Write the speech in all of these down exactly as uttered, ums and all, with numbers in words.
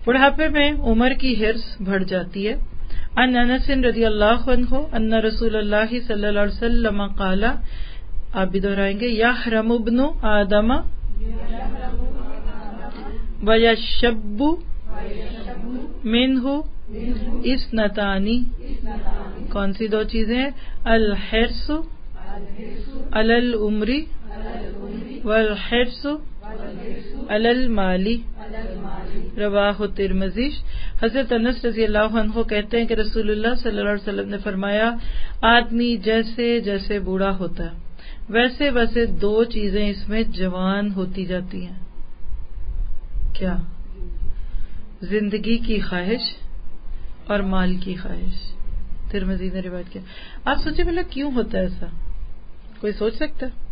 بڑھاپے میں عمر کی حرص بڑھ جاتی ہے. عن انس رضی اللہ عنہ ان رسول اللہ صلی اللہ علیہ وسلم قال، آپ بھی دہرائیں گے، یحرم ابن آدم ویشب منہ اثنتانی. کون سی دو چیزیں ہیں؟ الحرص علی العمر والحرص علی المال. رواہ الترمذی. حضرت انس رضی اللہ عنہ کہتے ہیں کہ رسول اللہ صلی اللہ علیہ وسلم نے فرمایا، آدمی جیسے جیسے بوڑھا ہوتا ہے ویسے ویسے دو چیزیں اس میں جوان ہوتی جاتی ہیں. کیا؟ زندگی کی خواہش اور مال کی خواہش. ترمذی نے روایت کیا. آپ سوچیں بھلا کیوں ہوتا ہے ایسا؟ کوئی سوچ سکتا ہے؟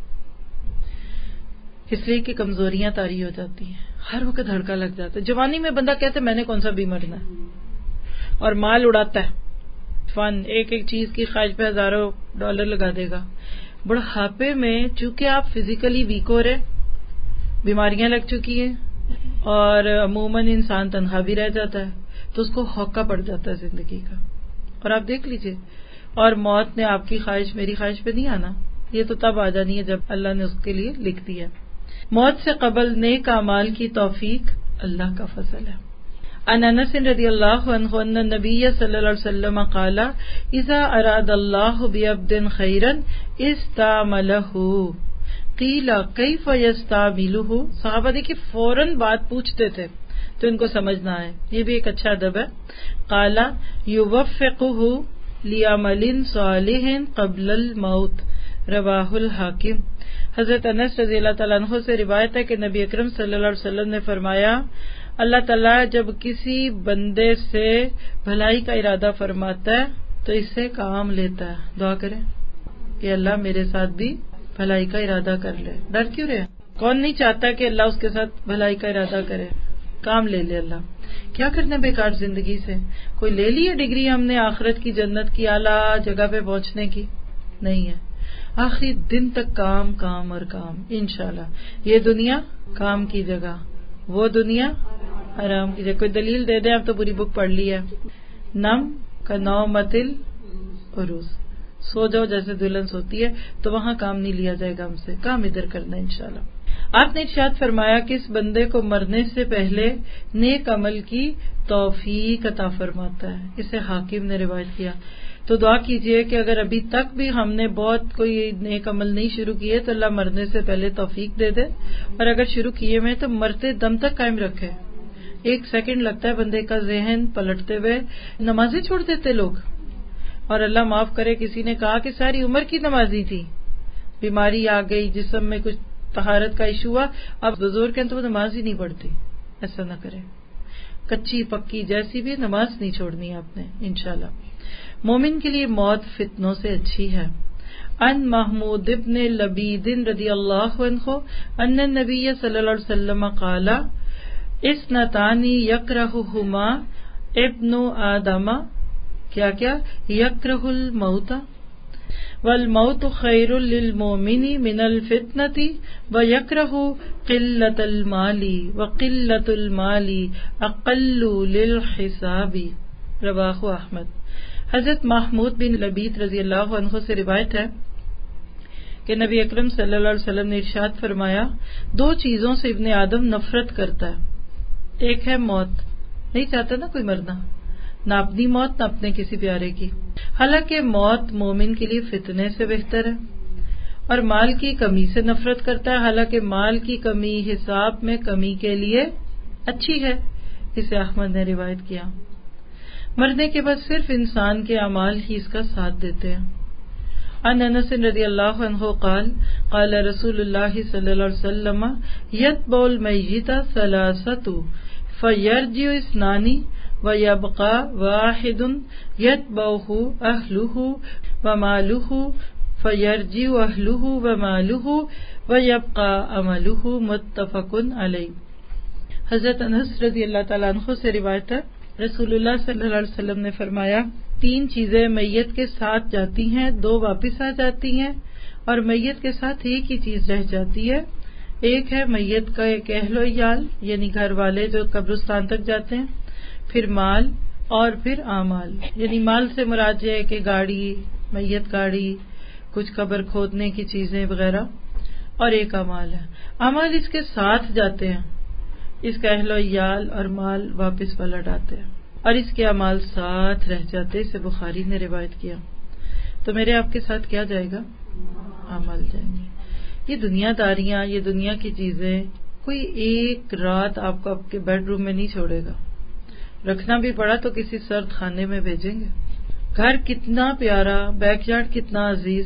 اس لیے کہ کمزوریاں طاری ہو جاتی ہیں، ہر وقت دھڑکا لگ جاتا ہے. جوانی میں بندہ کہتا ہے میں نے کون سا بھی مرنا ہے، اور مال اڑاتا ہے، فن ایک ایک چیز کی خواہش پہ ہزاروں ڈالر لگا دے گا. بڑھاپے میں چونکہ آپ فزیکلی ویک ہو رہے، بیماریاں لگ چکی ہیں، اور عموماً انسان تنہا بھی رہ جاتا ہے، تو اس کو ہوکا پڑ جاتا ہے زندگی کا. اور آپ دیکھ لیجئے، اور موت نے آپ کی خواہش میری خواہش پہ نہیں آنا، یہ تو تب آ جانی ہے جب اللہ نے اس کے لیے لکھ دیا. موت سے قبل نیک اعمال کی توفیق اللہ کا فضل ہے. عن انس رضی اللہ عنہ ان النبی صلی اللہ علیہ وسلم قال، اذا اراد اللہ بعبد خیرا استعملہ قیل کیف یستعملہ. صحابہ دیکھیے فوراً بات پوچھتے تھے تو ان کو سمجھنا ہے، یہ بھی ایک اچھا ادب ہے. قال یوفقہ لعمل صالح قبل الموت. رواہ الحاکم. حضرت انس رضی اللہ تعالیٰ عنہ سے روایت ہے کہ نبی اکرم صلی اللہ علیہ وسلم نے فرمایا، اللہ تعالیٰ جب کسی بندے سے بھلائی کا ارادہ فرماتا ہے تو اس سے کام لیتا ہے. دعا کریں کہ اللہ میرے ساتھ بھی بھلائی کا ارادہ کر لے. ڈر کیوں رہے؟ کون نہیں چاہتا کہ اللہ اس کے ساتھ بھلائی کا ارادہ کرے؟ کام لے لے اللہ. کیا کرنا بیکار زندگی سے؟ کوئی لے لی ہے ڈگری ہم نے آخرت کی جنت کی اعلیٰ جگہ پہ پہنچنے کی؟ نہیں ہے. آخری دن تک کام کام اور کام. انشاءاللہ یہ دنیا کام کی جگہ، وہ دنیا آرام کی جگہ. کوئی دلیل دے دیں، اب تو پوری بک پڑھ لی ہے. نم کا نو متل عروس، سو جاؤ جیسے دلہن سوتی ہے، تو وہاں کام نہیں لیا جائے گا ہم سے، کام ادھر کرنا انشاءاللہ. آپ نے ارشاد فرمایا کہ اس بندے کو مرنے سے پہلے نیک عمل کی توفیق عطا فرماتا ہے. اسے حاکم نے روایت کیا. تو دعا کیجئے کہ اگر ابھی تک بھی ہم نے بہت کوئی نیک عمل نہیں شروع کیے تو اللہ مرنے سے پہلے توفیق دے دے، اور اگر شروع کیے میں تو مرتے دم تک قائم رکھے. ایک سیکنڈ لگتا ہے بندے کا ذہن پلٹتے ہوئے. نمازیں چھوڑ دیتے لوگ، اور اللہ معاف کرے کسی نے کہا کہ ساری عمر کی نمازی تھی، بیماری آ گئی، جسم میں کچھ طہارت کا ایشو ہوا، اب بزرگ ہیں تو وہ نماز ہی نہیں پڑھتی. ایسا نہ کرے، کچی پکی جیسی بھی نماز نہیں چھوڑنی آپ نے انشاءاللہ. مومن کے لیے موت فتنوں سے اچھی ہے. ان محمود ابن لبید رضی اللہ عنہ ان النبی صلی اللہ علیہ وسلم قال، اثنتان یکرہہما ابن آدم. کیا کیا؟ یکرہ الموت والموت خیر للمؤمن من الفتنة ویکرہ قلة المال وقلة المال اقل للحساب. رواہ احمد. حضرت محمود بن لبید رضی اللہ عنہ سے روایت ہے کہ نبی اکرم صلی اللہ علیہ وسلم نے ارشاد فرمایا، دو چیزوں سے ابن آدم نفرت کرتا ہے. ایک ہے موت، نہیں چاہتا نا کوئی مرنا، نہ اپنی موت نہ اپنے کسی پیارے کی. حالانکہ موت مومن کے لیے فتنے سے بہتر ہے. اور مال کی کمی سے نفرت کرتا ہے، حالانکہ مال کی کمی حساب میں کمی کے لیے اچھی ہے. اسے احمد نے روایت کیا. مرنے کے بعد صرف انسان کے اعمال ہی اس کا ساتھ دیتے ہیں. عن انس رضی اللہ عنہ قال قال رسول اللہ صلی اللہ علیہ وسلم، یتبع المیت ثلاثۃ فیرجع اثنان ویبقى واحد یتبعہ اہلہ ومالہ فیرجع اہلہ ومالہ ویبقى عملہ. متفق علیہ. حضرت انس رضی اللہ تعالیٰ عنہ سے روایت ہے، رسول اللہ صلی اللہ علیہ وسلم نے فرمایا، تین چیزیں میت کے ساتھ جاتی ہیں، دو واپس آ جاتی ہیں، اور میت کے ساتھ ایک ہی چیز رہ جاتی ہے. ایک ہے میت کا ایک اہل و عیال، یعنی گھر والے جو قبرستان تک جاتے ہیں، پھر مال اور پھر اعمال. یعنی مال سے مراد یہ ہے کہ گاڑی، میت گاڑی، کچھ قبر کھودنے کی چیزیں وغیرہ، اور ایک اعمال ہے. اعمال اس کے ساتھ جاتے ہیں، اس کا اہل و عیال اور مال واپس پلٹ آتے ہیں، اور اس کے اعمال ساتھ رہ جاتے. اسے بخاری نے روایت کیا. تو میرے آپ کے ساتھ کیا جائے گا؟ اعمال جائیں گے. یہ دنیا داریاں، یہ دنیا کی چیزیں کوئی ایک رات آپ کو آپ کے بیڈ روم میں نہیں چھوڑے گا. رکھنا بھی پڑا تو کسی سرد خانے میں بھیجیں گے. گھر کتنا پیارا، بیک یارڈ کتنا عزیز،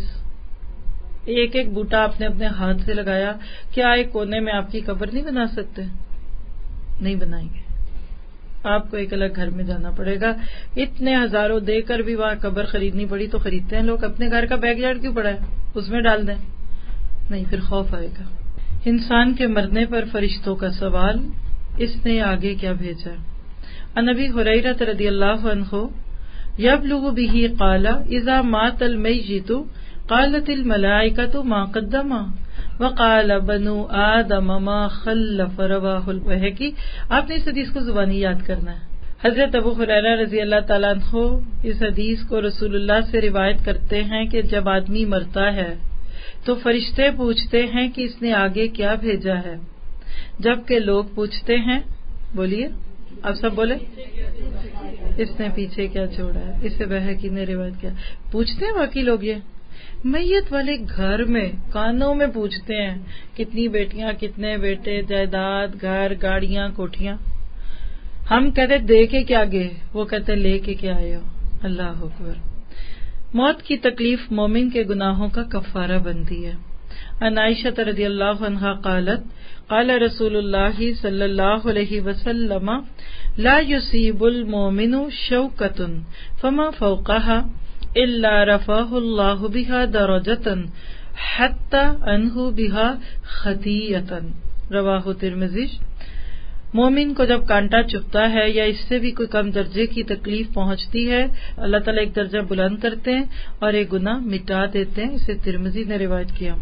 ایک ایک بوٹا آپ نے اپنے ہاتھ سے لگایا. کیا ایک کونے میں آپ کی قبر نہیں بنا سکتے؟ نہیں بنائیں گے. آپ کو ایک الگ گھر میں جانا پڑے گا. اتنے ہزاروں دے کر بھی وہاں قبر خریدنی پڑی تو خریدتے ہیں لوگ. اپنے گھر کا بیک یارڈ کیوں پڑا ہے، اس میں ڈال دیں. نہیں، پھر خوف آئے گا. انسان کے مرنے پر فرشتوں کا سوال، اس نے آگے کیا بھیجا. عن ابی ہریرہ رضی اللہ عنہ یبلغ بہ قال اذا مات المیت قالت الملائکۃ ما قدم وقال بنو آدم ما خلف. رواہ البیہقی. آپ نے اس حدیث کو زبانی یاد کرنا ہے. حضرت ابو ہریرہ رضی اللہ تعالیٰ عنہ اس حدیث کو رسول اللہ سے روایت کرتے ہیں کہ جب آدمی مرتا ہے تو فرشتے پوچھتے ہیں کہ اس نے آگے کیا بھیجا ہے، جبکہ لوگ پوچھتے ہیں، بولیے آپ سب بولے، اس نے پیچھے کیا چھوڑا ہے. اسے بیہقی نے روایت کیا. پوچھتے ہیں باقی لوگ، یہ میت والے گھر میں کانوں میں پوچھتے ہیں کتنی بیٹیاں، کتنے بیٹے، جائیداد، گھر، گاڑیاں، کوٹھیاں. ہم کہتے دے کے کیا گئے، وہ کہتے لے کے کیا آئے ہو. اللہ اکبر. موت کی تکلیف مومن کے گناہوں کا کفارہ بنتی ہے. عن عائشہ رضی اللہ عنہا قالت قال رسول اللہ صلی اللہ علیہ وسلم لا يصيب المؤمن شوکۃ فما فوقها الا رفعه اللہ بها درجۃ حتى انہ بها خطیئۃ. رواہ ترمذی. مومن کو جب کانٹا چبھتا ہے یا اس سے بھی کوئی کم درجے کی تکلیف پہنچتی ہے، اللہ تعالیٰ ایک درجہ بلند کرتے ہیں اور ایک گناہ مٹا دیتے ہیں. اسے ترمذی نے روایت کیا.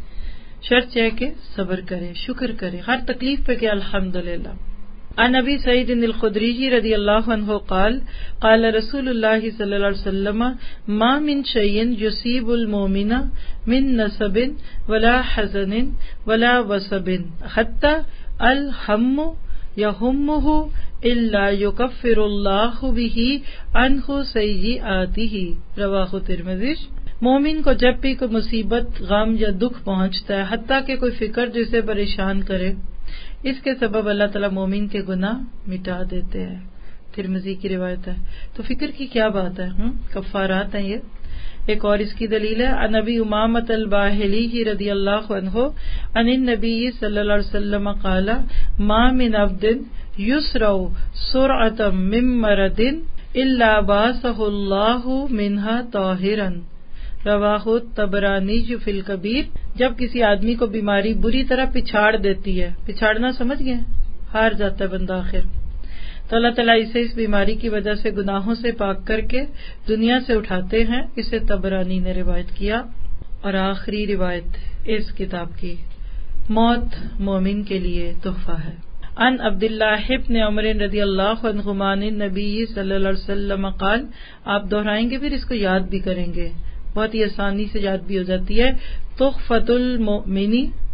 شرط ہے کہ صبر کرے، شکر کرے، ہر تکلیف پہ کہ الحمدللہ. عن ابی سعید الخدری رضی اللہ عنہ قال قال رسول اللہ صلی اللہ علیہ وسلم ما من شیء یصیب المؤمن من نصب ولا حزن ولا وصب حتى الهم یہمہ الا یکفر اللہ بہ عنہ سیئاتہ. رواہ ترمذی. مومن کو جب بھی کوئی مصیبت، غم یا دکھ پہنچتا ہے، حتیٰ کہ کوئی فکر جسے پریشان کرے، اس کے سبب اللہ تعالیٰ مومن کے گناہ مٹا دیتے ہیں. ترمذی کی روایت ہے. تو فکر کی کیا بات ہے، کفارات ہیں یہ. ایک اور اس کی دلیل ہے. عن ابی امامۃ الباہلی رضی اللہ عنہ عن النبی صلی اللہ علیہ وسلم قال ما من عبد یسرع سرعۃ من مرض الا بعثہ اللہ منہا طاہرا. رواہ طبرانی فی الکبیر. جب کسی آدمی کو بیماری بری طرح پچھاڑ دیتی ہے، پچھاڑنا سمجھ گئے، ہار جاتا ہے بندہ آخر، تو اللہ تعالیٰ اسے اس بیماری کی وجہ سے گناہوں سے پاک کر کے دنیا سے اٹھاتے ہیں. اسے طبرانی نے روایت کیا. اور آخری روایت اس کتاب کی، موت مومن کے لیے تحفہ ہے. عن عبداللہ بن عمر رضی اللہ عنہما عن النبی صلی اللہ علیہ وسلم قال. آپ دہرائیں گے پھر اس کو یاد بھی کریں گے، بہت ہی آسانی سے یاد بھی ہو جاتی ہے. تحفۃ المؤمن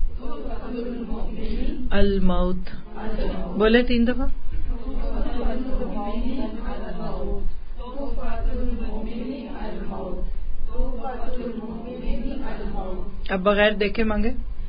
الموت. بولے تین دفعہ. اب بغیر دیکھے مانگے.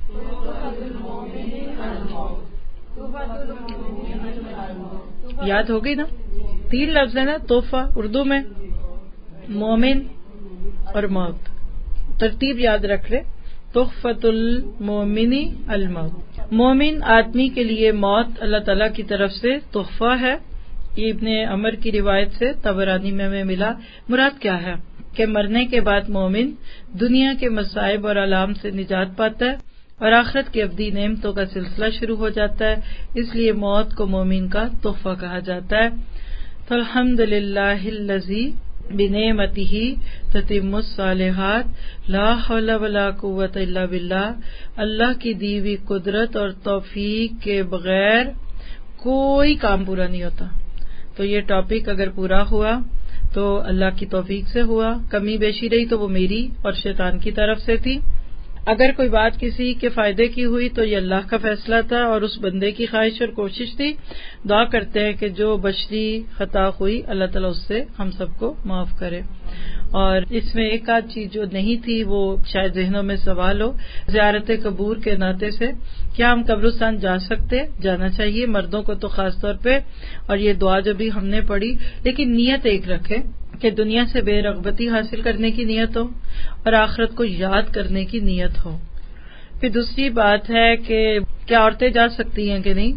یاد ہو گئی نا؟ تین لفظ ہے نا تحفہ اردو میں، مومن اور موت. ترتیب یاد رکھ لے. تحفۃ المؤمن الموت. مومن آدمی کے لیے موت اللہ تعالیٰ کی طرف سے تحفہ ہے. یہ ابن عمر کی روایت سے طبرانی میں ہمیں ملا. مراد کیا ہے کہ مرنے کے بعد مومن دنیا کے مصائب اور آلام سے نجات پاتا ہے اور آخرت کی ابدی نعمتوں کا سلسلہ شروع ہو جاتا ہے. اس لیے موت کو مومن کا تحفہ کہا جاتا ہے. تو الحمدللہ الذی بنعمتہ تتم الصالحات لا حول ولا قوت الا باللہ. اللہ کی دی ہوئی قدرت اور توفیق کے بغیر کوئی کام پورا نہیں ہوتا. تو یہ ٹاپک اگر پورا ہوا تو اللہ کی توفیق سے ہوا، کمی بیشی رہی تو وہ میری اور شیطان کی طرف سے تھی۔ اگر کوئی بات کسی کے فائدے کی ہوئی تو یہ اللہ کا فیصلہ تھا اور اس بندے کی خواہش اور کوشش تھی۔ دعا کرتے ہیں کہ جو بشری خطا ہوئی اللہ تعالیٰ اس سے ہم سب کو معاف کرے۔ اور اس میں ایک آدھ چیز جو نہیں تھی وہ شاید ذہنوں میں سوال ہو، زیارت قبور کے ناطے سے کیا ہم قبرستان جا سکتے؟ جانا چاہیے، مردوں کو تو خاص طور پہ، اور یہ دعا جو بھی ہم نے پڑھی، لیکن نیت ایک رکھے کہ دنیا سے بے رغبتی حاصل کرنے کی نیت ہو اور آخرت کو یاد کرنے کی نیت ہو۔ پھر دوسری بات ہے کہ کیا عورتیں جا سکتی ہیں کہ نہیں؟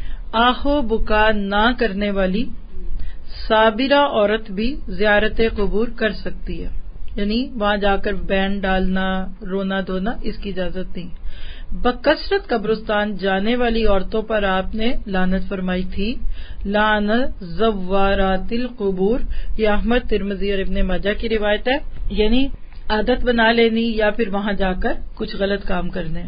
آہو بکا نہ کرنے والی صابرہ عورت بھی زیارت قبور کر سکتی ہے، یعنی وہاں جا کر بینڈ ڈالنا، رونا دھونا، اس کی اجازت نہیں۔ بکثرت قبرستان جانے والی عورتوں پر آپ نے لعنت فرمائی تھی، لعن زوارات القبور، یہ احمد، ترمذی اور ابن ماجہ کی روایت ہے، یعنی عادت بنا لینی یا پھر وہاں جا کر کچھ غلط کام کرنے۔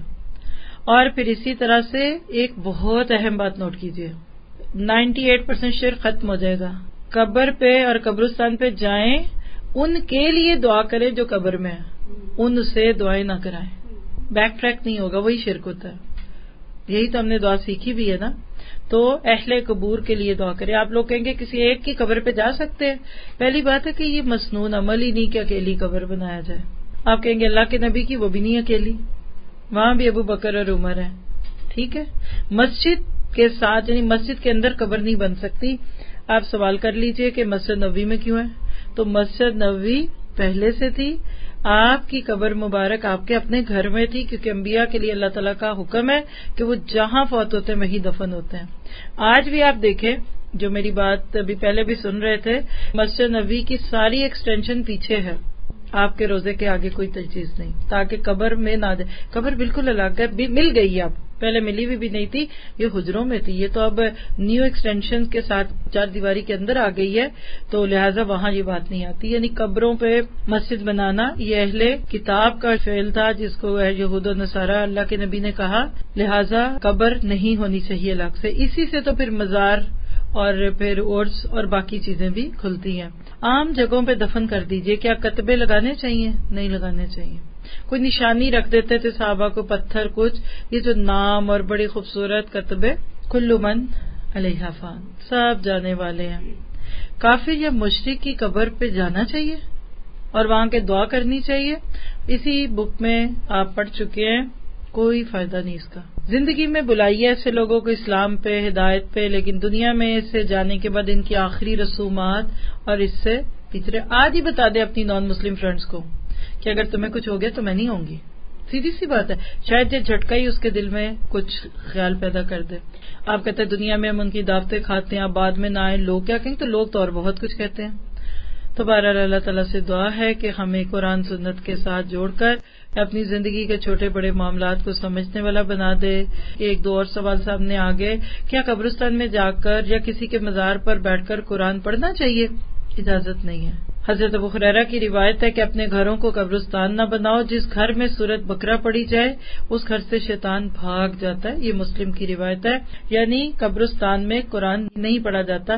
اور پھر اسی طرح سے ایک بہت اہم بات نوٹ کیجیے، نائنٹی ایٹ پرسینٹ شرک ختم ہو جائے گا۔ قبر پہ اور قبرستان پہ جائیں، ان کے لیے دعا کریں جو قبر میں ہیں، ان سے دعائیں نہ کرائیں، بیک ٹریک نہیں ہوگا، وہی شرک ہوتا ہے۔ یہی تو ہم نے دعا سیکھی بھی ہے نا۔ تو اہل قبور کے لیے دعا کریں۔ آپ لوگ کہیں گے کسی ایک کی قبر پہ جا سکتے ہیں، پہلی بات ہے کہ یہ مسنون عمل ہی نہیں کہ اکیلی قبر بنایا جائے۔ آپ کہیں گے اللہ کے نبی کی، وہ بھی نہیں اکیلی، وہاں بھی ابو بکر اور عمر ہیں، ٹھیک ہے۔ مسجد کے ساتھ یعنی مسجد کے اندر قبر نہیں بن سکتی۔ آپ سوال کر لیجئے کہ مسجد نبوی میں کیوں ہے؟ تو مسجد نبوی پہلے سے تھی، آپ کی قبر مبارک آپ کے اپنے گھر میں تھی، کیونکہ انبیاء کے لیے اللہ تعالیٰ کا حکم ہے کہ وہ جہاں فوت ہوتے ہیں وہیں دفن ہوتے ہیں۔ آج بھی آپ دیکھیں، جو میری بات ابھی پہلے بھی سن رہے تھے، مسجد نبوی کی ساری ایکسٹینشن پیچھے ہے، آپ کے روزے کے آگے کوئی چیز نہیں، تاکہ قبر میں نہ دے۔ قبر بالکل الگ ہے، مل گئی ہے، آپ پہلے ملی ہوئی بھی نہیں تھی، یہ حجروں میں تھی، یہ تو اب نیو ایکسٹینشن کے ساتھ چار دیواری کے اندر آ گئی ہے، تو لہٰذا وہاں یہ بات نہیں آتی۔ یعنی قبروں پہ مسجد بنانا یہ اہل کتاب کا فعل تھا، جس کو یہود و نصارہ اللہ کے نبی نے کہا، لہٰذا قبر نہیں ہونی چاہیے الگ سے۔ اسی سے تو پھر مزار اور پھر عرس اور باقی چیزیں بھی کھلتی ہیں۔ عام جگہوں پہ دفن کر دیجئے، کیا کتبے لگانے چاہیے؟ نہیں لگانے چاہیے۔ کوئی نشانی رکھ دیتے تھے صحابہ کو، پتھر کچھ، یہ جو نام اور بڑی خوبصورت کتبے، کل من علیہا فان، سب جانے والے ہیں۔ کافر یا مشرک کی قبر پہ جانا چاہیے اور وہاں کے دعا کرنی چاہیے، اسی بک میں آپ پڑھ چکے ہیں، کوئی فائدہ نہیں اس کا۔ زندگی میں بلائیے ایسے لوگوں کو اسلام پہ، ہدایت پہ، لیکن دنیا میں اس سے جانے کے بعد ان کی آخری رسومات اور اس سے پچھڑے۔ آج ہی بتا دیں اپنی نان مسلم فرینڈز کو کہ اگر تمہیں کچھ ہو گیا تو میں نہیں ہوں گی، سیدھی سی بات ہے۔ شاید یہ جھٹکا ہی اس کے دل میں کچھ خیال پیدا کر دے۔ آپ کہتے ہیں دنیا میں ہم ان کی دعوتیں کھاتے ہیں، آپ بعد میں نہ آئیں، لوگ کیا کہیں، تو لوگ تو اور بہت کچھ کہتے ہیں۔ تو بہرحال اللہ تعالیٰ سے دعا ہے کہ ہمیں قرآن سنت کے ساتھ جوڑ کر اپنی زندگی کے چھوٹے بڑے معاملات کو سمجھنے والا بنا دے۔ ایک دو اور سوال سامنے آ گئے، کیا قبرستان میں جا کر یا کسی کے مزار پر بیٹھ کر قرآن پڑھنا چاہیے؟ اجازت نہیں ہے۔ حضرت ابو ہریرہ کی روایت ہے کہ اپنے گھروں کو قبرستان نہ بناؤ، جس گھر میں سورۃ بقرہ پڑھی جائے اس گھر سے شیطان بھاگ جاتا ہے، یہ مسلم کی روایت ہے۔ یعنی قبرستان میں قرآن نہیں پڑھا جاتا۔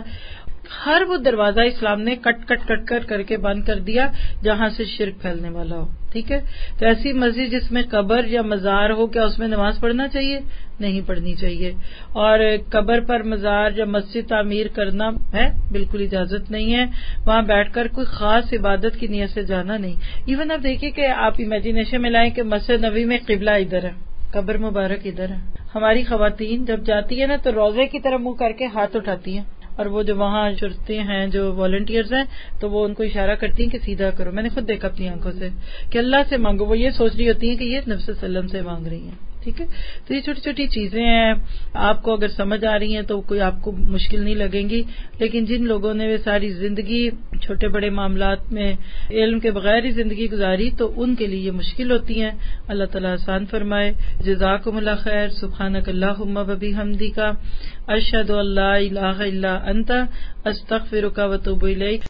ہر وہ دروازہ اسلام نے کٹ کٹ کٹ کر کر کے بند کر دیا جہاں سے شرک پھیلنے والا ہو، ٹھیک ہے۔ تو ایسی مسجد جس میں قبر یا مزار ہو، کیا اس میں نماز پڑھنا چاہیے؟ نہیں پڑھنی چاہیے۔ اور قبر پر مزار یا مسجد تعمیر کرنا ہے، بالکل اجازت نہیں ہے۔ وہاں بیٹھ کر کوئی خاص عبادت کی نیت سے جانا نہیں۔ ایون آپ دیکھیے کہ آپ امیجنیشن میں لائیں کہ مسجد نبوی میں قبلہ ادھر ہے، قبر مبارک ادھر ہے۔ ہماری خواتین جب جاتی ہے نا تو روزے کی طرف منہ کر کے ہاتھ اٹھاتی ہیں، اور وہ جو وہاں چرتے ہیں، جو والنٹیئرز ہیں، تو وہ ان کو اشارہ کرتی ہیں کہ سیدھا کرو۔ میں نے خود دیکھا اپنی آنکھوں سے کہ اللہ سے مانگو، وہ یہ سوچ رہی ہوتی ہیں کہ یہ نبی صلی اللہ علیہ وسلم سے مانگ رہی ہیں، ٹھیک ہے۔ تو یہ چھوٹی چھوٹی چیزیں ہیں، آپ کو اگر سمجھ آ رہی ہیں تو کوئی آپ کو مشکل نہیں لگیں گی، لیکن جن لوگوں نے ساری زندگی چھوٹے بڑے معاملات میں علم کے بغیر ہی زندگی گزاری تو ان کے لیے یہ مشکل ہوتی ہیں۔ اللہ تعالیٰ آسان فرمائے۔ جزاکم اللہ خیر۔ سبحانک اللہم و بحمدک، اشہد ان لا الہ الا انت، استغفرک و اتوب الیک۔